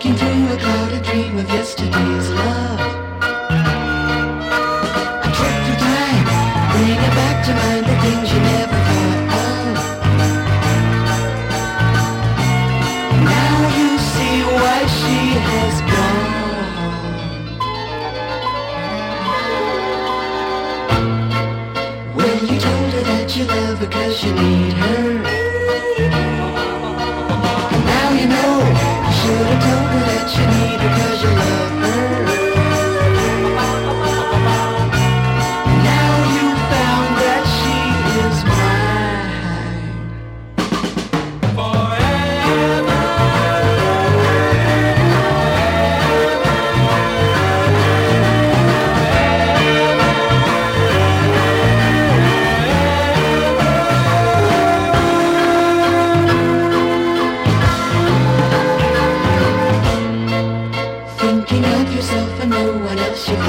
Looking through a clouded dream of yesterday's love. A trip through time, bringing back to mind the things you never thought of. Now you see why she has gone. When you told her that you love her 'cause you need her. Now you know, you should have told her that you need her 'cause you love her. Now you found that she is mine. Forever. Thinking of yourself and no one else you